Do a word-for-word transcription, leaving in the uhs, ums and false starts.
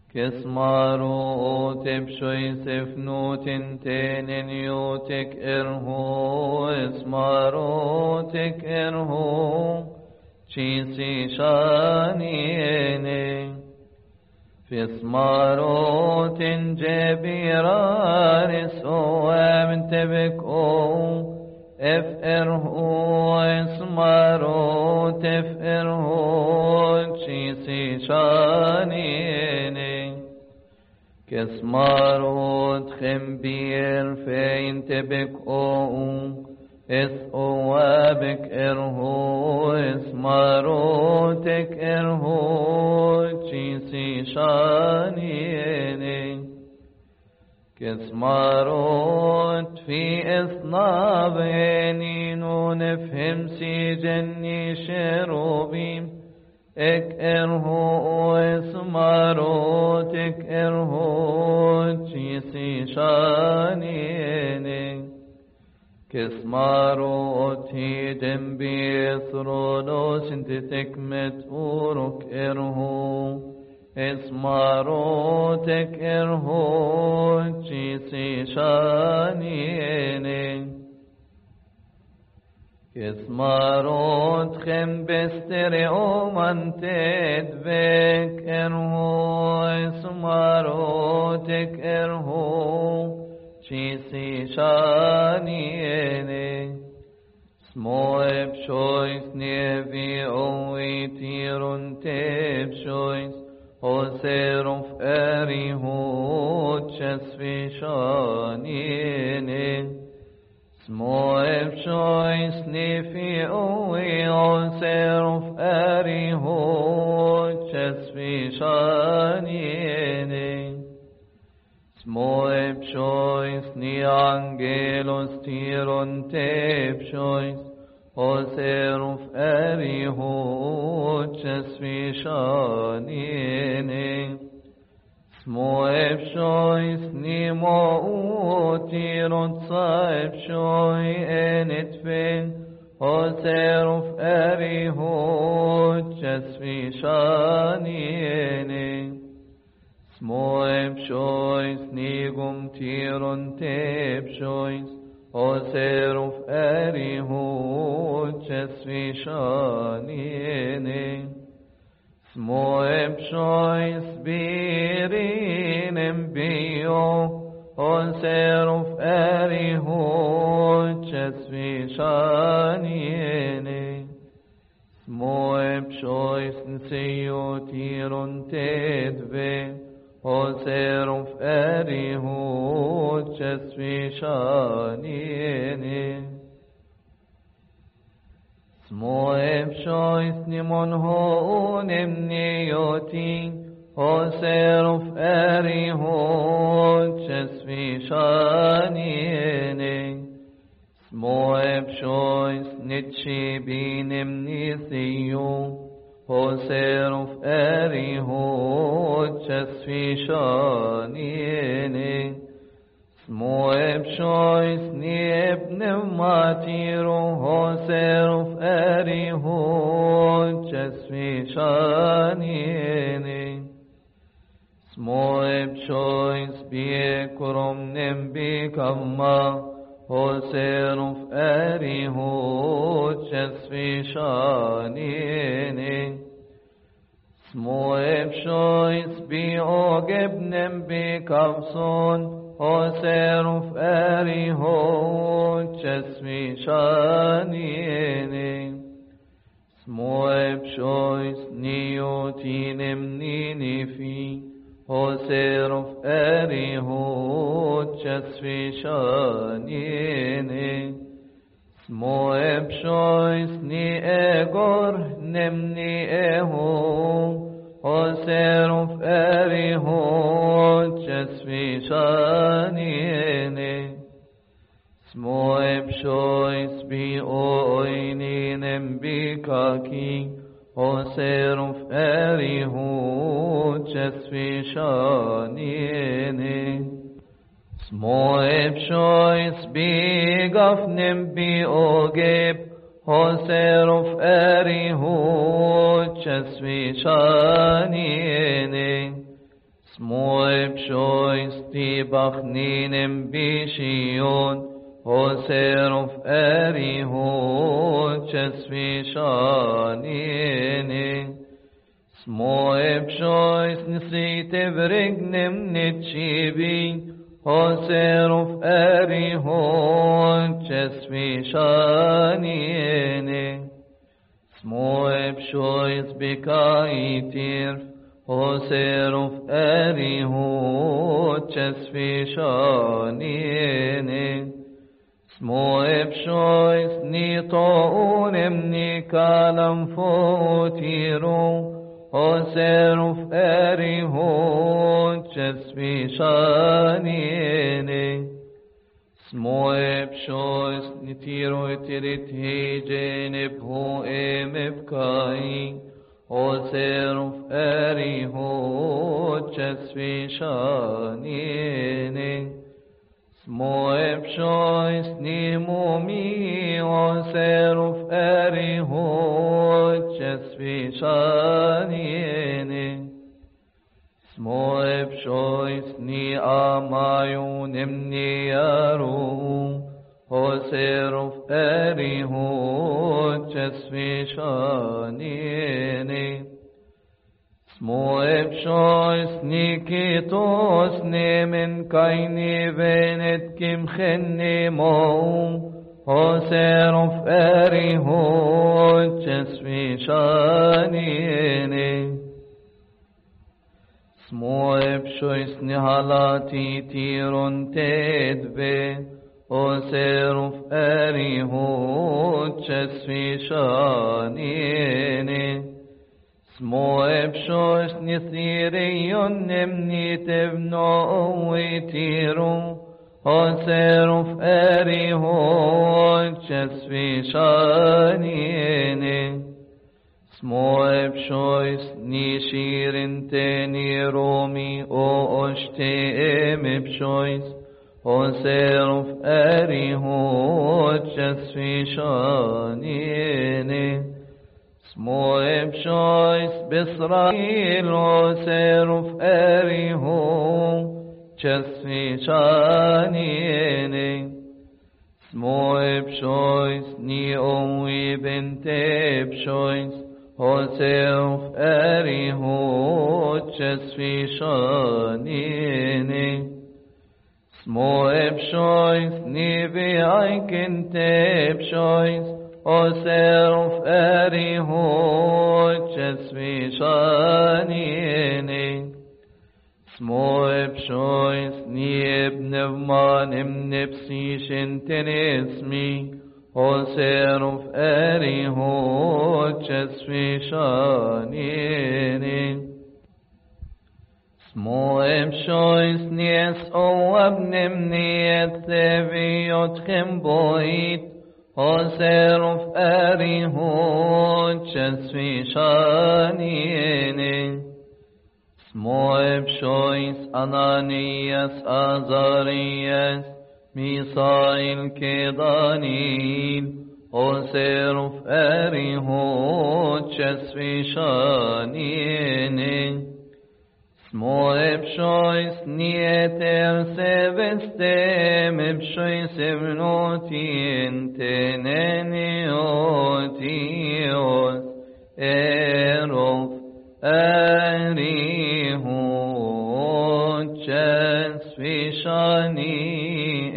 كسمارو تبشوي سفنوت تنين يوتك إرهو اسمارو تك إرهو چيسي شانيني في اسمارو تنجبيران سوام تبكو اف إرهو اسمارو تف إرهو چيسي شانيني كسمارو تخمبير فين تبكو اس اوابك إرهو اسمارو تك إرهو چيسي شانيني كسمارو في اصنابيني نفهم سي جني شروبيم اك إرهو اسمارو تك إرهو چيسي شانيني كسمارو تي دنبي ثرونو سنت تكمت أورك إرهو اسمارو تك إرهو چيسي شانيني كسمارو تخم بسترعو من تدبك إرهو اسمارو تك إرهو چيسي شانيني سمو ابشويس نيفي اوي تيرون تبشويس او سيرف اريهو تشسفي شانيني سمو ابشويس نيفي اوي او سيرف اريهو تشسفي شانيني Smo epshois ni angelos tiron tepshois o seruf erihu chesvishanine. Smo epshois ni mo tiron tsaepshoi enetfen o seruf erihu chesvishanine. Smo epshois nigum tiron tepshois o seruf erihu chesvishanine. Smo epshois birinem bio o seruf erihu chesvishanine. Smo epshois nseyo tiron tedve o seruf erihu chesvishanine. Smo epshois nimon ho'unim niyoti o seruf erihu chesvishanine. Smo epshois nitchibinim nithiyu o seruf erihu chesvishanine. Smo epshois niebnem matiru o seruf erihu chesvishanine. Smo epshois biekurum nembikama o seruf erihu chesvishanine. Smo epshois biogebnem bikavson o seruf erihu chesvishanine. Smo epshois niotinem ninifi o seruf erihu chesvishanine. Smo epshois ni egor nemni ehu o seruf erihu chesvishanine. Smo epshois bi oininem bikaki o seruf erihu chesvishanine. Smo epshois bigafnem biogeb o seruf erihu chesvishanine. Smoib shois tibachninem bishion, Hoseruf erihot chesvishanine. Smoib shois nisrite vrignem nitchibi, Hoseruf erihot chesvishanine. Smoib shois bikaitir, Hoseruf erihot chesvishanine. Smoib shois nito'unem nikalam fotiru, Hoseruf erihot chesvishanine. Smoib shois nitiro itirit hejenib ho'em ibkai, Hoseruf erihot chesvishanine. Smoib shois nimumi, Hoseruf erihot chesvishanine. Smoib shois ni amayunim ni yaru, Hoseruf erihot chesvishanine. Smoib shois nikitos nemen kaini venet kimchenni moum, Hoseruf erihot chesvishanine. Smoib shois nihalati tirun tedve, Hoseruf erihot chesvishanine. Smoib shois nithirion nemnitevno oitiru, Hoseruf erihot chesvishanine. Smoib shois nishirin teni romi o oshte emib shois, Hoseruf erihot chesvishanine. Smoib shois Bisrael, Hoseruf erihot chesvishanine. Smoib shois ni owi benteb shois, Hoseruf erihot chesvishanine. Smoib shois ni vi'aikenteb shois, Hoseruf erihot chesvishanine. Smoib shois ni ebnevmanim nepsishin tenesmi, Hoseruf erihot chesvishanine. Smoib shois nies oabnim niet theviot chemboit, Hoseruf erihot chesvishanine. Smoib shois Ananias Azarias, Misael Kedanil, Hoseruf erihot chesvishanine. Smoib shois nieter sevestem eb shois evnotin teneniotios erof erihot chesvishanine.